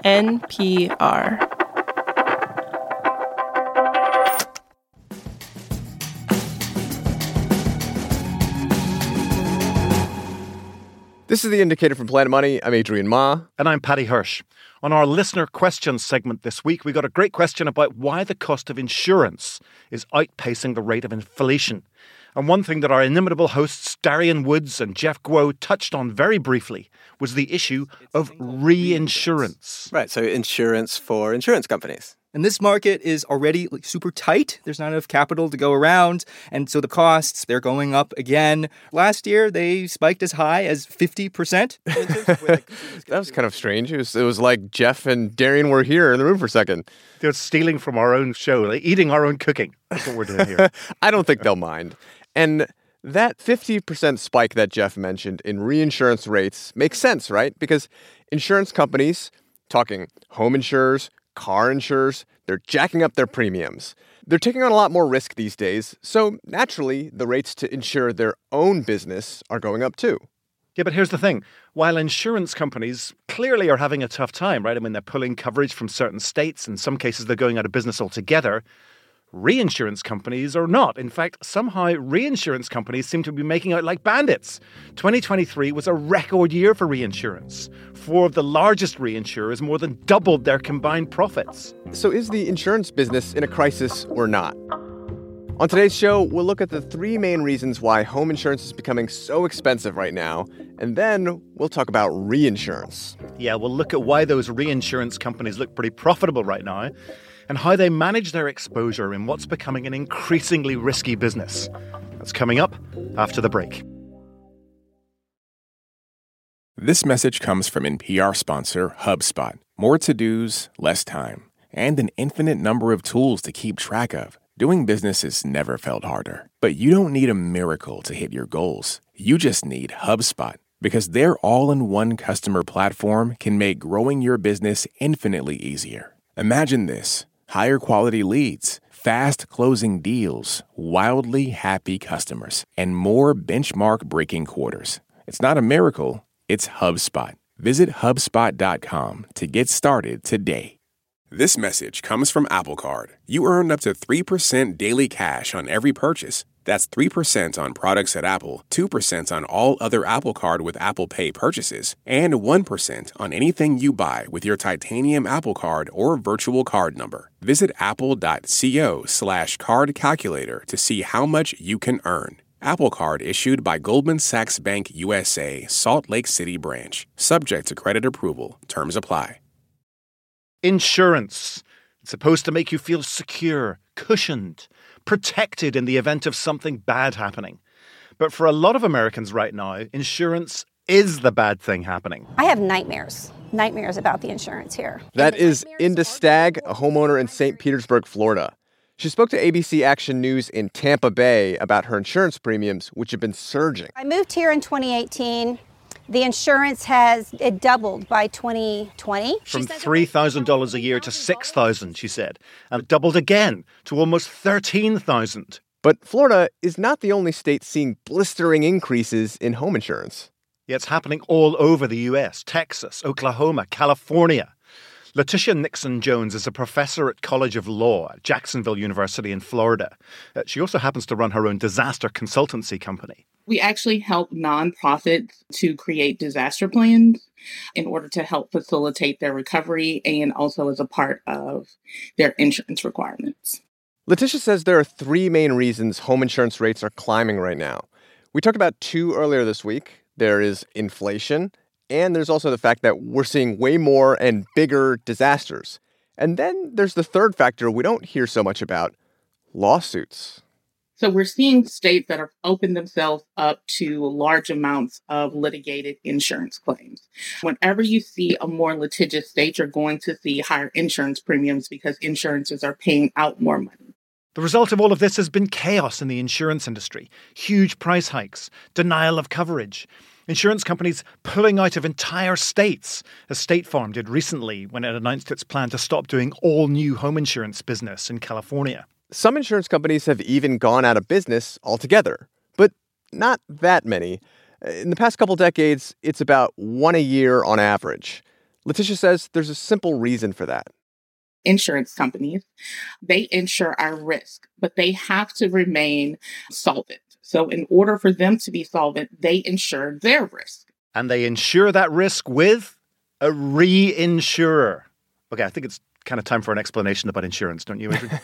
NPR. This is The Indicator from Planet Money. I'm Adrian Ma. And I'm Paddy Hirsch. On our listener questions segment this week, we got a great question about why the cost of insurance is outpacing the rate of inflation. And one thing that our inimitable hosts Darian Woods and Jeff Guo touched on very briefly was the issue of reinsurance. Right, so insurance for insurance companies. And this market is already super tight. There's not enough capital to go around. And so the costs, they're going up again. Last year, they spiked as high as 50%. That was kind of strange. It was like Jeff and Darian were here in the room for a second. They're stealing from our own show, like eating our own cooking. That's what we're doing here. I don't think they'll mind. And that 50% spike that Jeff mentioned in reinsurance rates makes sense, right? Because insurance companies, talking home insurers, car insurers, they're jacking up their premiums. They're taking on a lot more risk these days, so naturally, the rates to insure their own business are going up too. Yeah, but here's the thing. While insurance companies clearly are having a tough time, right? I mean, they're pulling coverage from certain states. In some cases, they're going out of business altogether. Reinsurance companies are not. In fact, somehow reinsurance companies seem to be making out like bandits. 2023 was a record year for reinsurance. 4 of the largest reinsurers more than doubled their combined profits. So is the insurance business in a crisis or not? On today's show, we'll look at the 3 main reasons why home insurance is becoming so expensive right now, and then we'll talk about reinsurance. Yeah, we'll look at why those reinsurance companies look pretty profitable right now, and how they manage their exposure in what's becoming an increasingly risky business. That's coming up after the break. This message comes from NPR sponsor HubSpot. More to-dos, less time, and an infinite number of tools to keep track of. Doing business has never felt harder. But you don't need a miracle to hit your goals. You just need HubSpot, because their all-in-one customer platform can make growing your business infinitely easier. Imagine this. Higher quality leads, fast closing deals, wildly happy customers, and more benchmark-breaking quarters. It's not a miracle, it's HubSpot. Visit HubSpot.com to get started today. This message comes from Apple Card. You earn up to 3% daily cash on every purchase. That's 3% on products at Apple, 2% on all other Apple Card with Apple Pay purchases, and 1% on anything you buy with your titanium Apple Card or virtual card number. Visit apple.co/card calculator to see how much you can earn. Apple Card issued by Goldman Sachs Bank USA, Salt Lake City branch. Subject to credit approval. Terms apply. Insurance. It's supposed to make you feel secure, cushioned, protected in the event of something bad happening. But for a lot of Americans right now, insurance is the bad thing happening. I have nightmares about the insurance here. That is Inda Stagg, a homeowner in St. Petersburg, Florida. She spoke to ABC Action News in Tampa Bay about her insurance premiums, which have been surging. I moved here in 2018. The insurance has doubled by 2020. From $3,000 a year to $6,000, she said, and doubled again to almost $13,000. But Florida is not the only state seeing blistering increases in home insurance. Yeah, it's happening all over the U.S., Texas, Oklahoma, California. Letitia Nixon-Jones is a professor at College of Law at Jacksonville University in Florida. She also happens to run her own disaster consultancy company. We actually help nonprofits to create disaster plans in order to help facilitate their recovery and also as a part of their insurance requirements. Letitia says there are 3 main reasons home insurance rates are climbing right now. We talked about 2 earlier this week. There is inflation, and there's also the fact that we're seeing way more and bigger disasters. And then there's the third factor we don't hear so much about, lawsuits. So we're seeing states that have opened themselves up to large amounts of litigated insurance claims. Whenever you see a more litigious state, you're going to see higher insurance premiums because insurances are paying out more money. The result of all of this has been chaos in the insurance industry. Huge price hikes, denial of coverage, insurance companies pulling out of entire states, as State Farm did recently when it announced its plan to stop doing all new home insurance business in California. Some insurance companies have even gone out of business altogether, but not that many. In the past couple decades, it's about 1 a year on average. Letitia says there's a simple reason for that. Insurance companies, they insure our risk, but they have to remain solvent. So in order for them to be solvent, they insure their risk. And they insure that risk with a reinsurer. Okay, I think it's kind of time for an explanation about insurance, don't you, Adrian?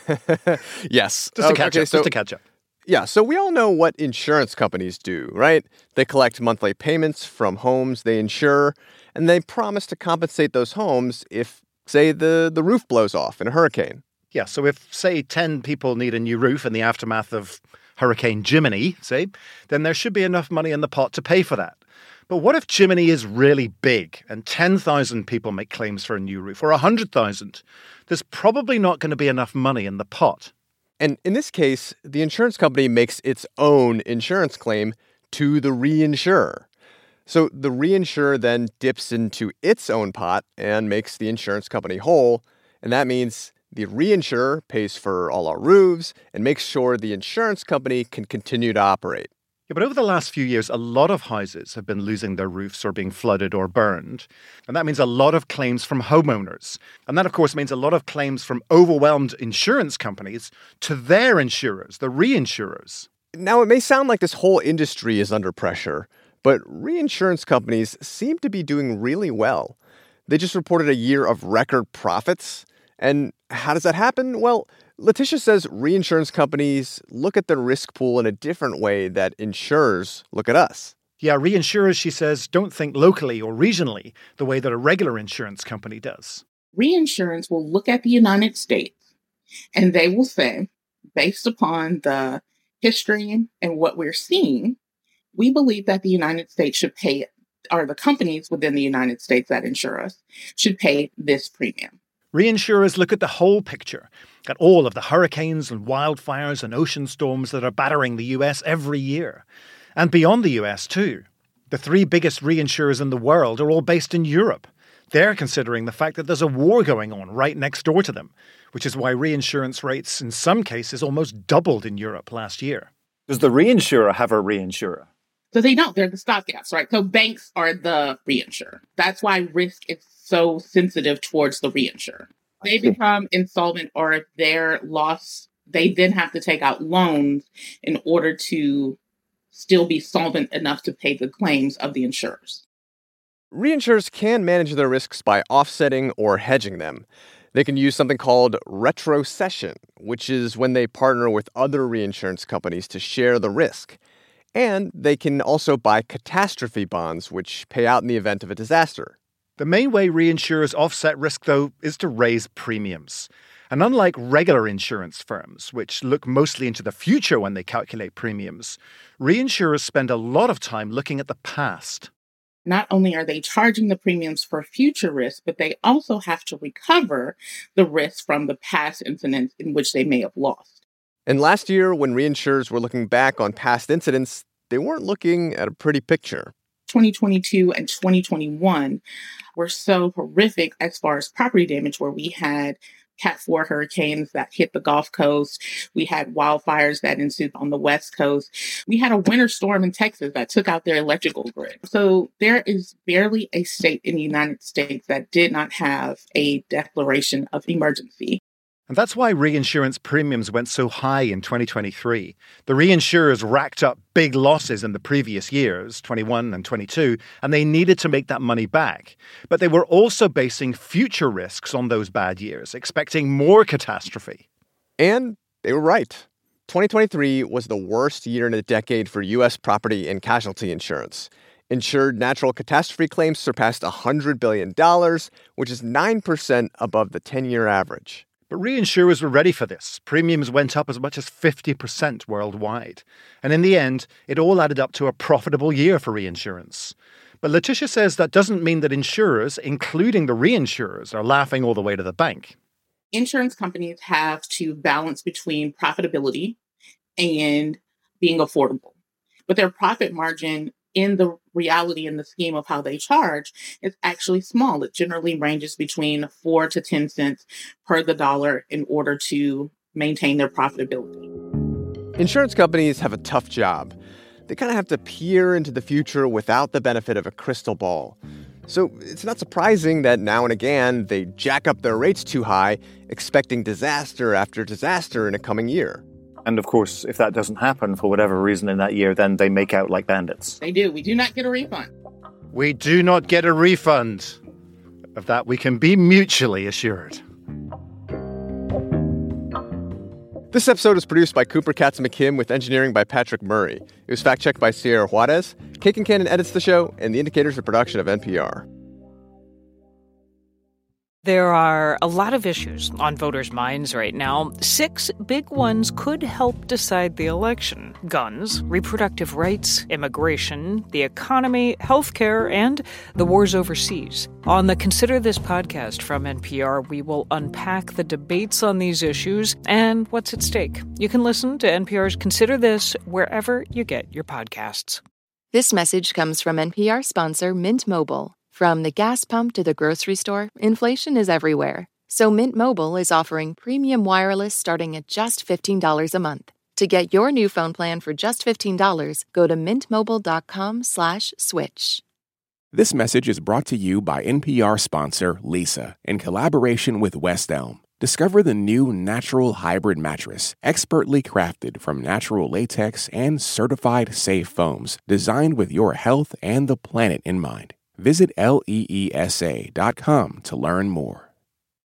Yes. Just to catch up. Yeah, so we all know what insurance companies do, right? They collect monthly payments from homes they insure, and they promise to compensate those homes if, say, the roof blows off in a hurricane. Yeah, so if, say, 10 people need a new roof in the aftermath of Hurricane Jiminy, say, then there should be enough money in the pot to pay for that. But what if Jiminy is really big and 10,000 people make claims for a new roof, or 100,000? There's probably not going to be enough money in the pot. And in this case, the insurance company makes its own insurance claim to the reinsurer. So the reinsurer then dips into its own pot and makes the insurance company whole. And that means the reinsurer pays for all our roofs and makes sure the insurance company can continue to operate. Yeah, but over the last few years, a lot of houses have been losing their roofs or being flooded or burned. And that means a lot of claims from homeowners. And that, of course, means a lot of claims from overwhelmed insurance companies to their insurers, the reinsurers. Now, it may sound like this whole industry is under pressure, but reinsurance companies seem to be doing really well. They just reported a year of record profits. And how does that happen? Well, Letitia says reinsurance companies look at the risk pool in a different way that insurers look at us. Yeah, reinsurers, she says, don't think locally or regionally the way that a regular insurance company does. Reinsurance will look at the United States and they will say, based upon the history and what we're seeing, we believe that the United States should pay, or the companies within the United States that insure us should pay this premium. Reinsurers look at the whole picture, at all of the hurricanes and wildfires and ocean storms that are battering the US every year. And beyond the US, too. The 3 biggest reinsurers in the world are all based in Europe. They're considering the fact that there's a war going on right next door to them, which is why reinsurance rates in some cases almost doubled in Europe last year. Does the reinsurer have a reinsurer? So they don't. They're the stopgaps, right? So banks are the reinsurer. That's why risk is so sensitive towards the reinsurer. They become insolvent or if they're lost, they then have to take out loans in order to still be solvent enough to pay the claims of the insurers. Reinsurers can manage their risks by offsetting or hedging them. They can use something called retrocession, which is when they partner with other reinsurance companies to share the risk. And they can also buy catastrophe bonds, which pay out in the event of a disaster. The main way reinsurers offset risk, though, is to raise premiums. And unlike regular insurance firms, which look mostly into the future when they calculate premiums, reinsurers spend a lot of time looking at the past. Not only are they charging the premiums for future risk, but they also have to recover the risk from the past incidents in which they may have lost. And last year, when reinsurers were looking back on past incidents, they weren't looking at a pretty picture. 2022 and 2021 were so horrific as far as property damage, where we had Cat 4 hurricanes that hit the Gulf Coast. We had wildfires that ensued on the West Coast. We had a winter storm in Texas that took out their electrical grid. So there is barely a state in the United States that did not have a declaration of emergency. And that's why reinsurance premiums went so high in 2023. The reinsurers racked up big losses in the previous years, 21 and 22, and they needed to make that money back. But they were also basing future risks on those bad years, expecting more catastrophe. And they were right. 2023 was the worst year in a decade for U.S. property and casualty insurance. Insured natural catastrophe claims surpassed $100 billion, which is 9% above the 10-year average. But reinsurers were ready for this. Premiums went up as much as 50% worldwide. And in the end, it all added up to a profitable year for reinsurance. But Letitia says that doesn't mean that insurers, including the reinsurers, are laughing all the way to the bank. Insurance companies have to balance between profitability and being affordable. But their profit margin in the reality and the scheme of how they charge is actually small. It generally ranges between 4 to 10 cents per the dollar in order to maintain their profitability. Insurance companies have a tough job. They kind of have to peer into the future without the benefit of a crystal ball. So it's not surprising that now and again they jack up their rates too high, expecting disaster after disaster in a coming year. And of course, if that doesn't happen for whatever reason in that year, then they make out like bandits. They do. We do not get a refund. We do not get a refund. Of that, we can be mutually assured. This episode was produced by Cooper Katz McKim with engineering by Patrick Murray. It was fact-checked by Sierra Juarez. Kate Kincannon edits the show, and The Indicator's a production of NPR. There are a lot of issues on voters' minds right now. 6 big ones could help decide the election: guns, reproductive rights, immigration, the economy, healthcare, and the wars overseas. On the Consider This podcast from NPR, we will unpack the debates on these issues and what's at stake. You can listen to NPR's Consider This wherever you get your podcasts. This message comes from NPR sponsor Mint Mobile. From the gas pump to the grocery store, inflation is everywhere. So Mint Mobile is offering premium wireless starting at just $15 a month. To get your new phone plan for just $15, go to mintmobile.com/switch. This message is brought to you by NPR sponsor Leesa in collaboration with West Elm. Discover the new natural hybrid mattress, expertly crafted from natural latex and certified safe foams, designed with your health and the planet in mind. Visit leesa.com to learn more.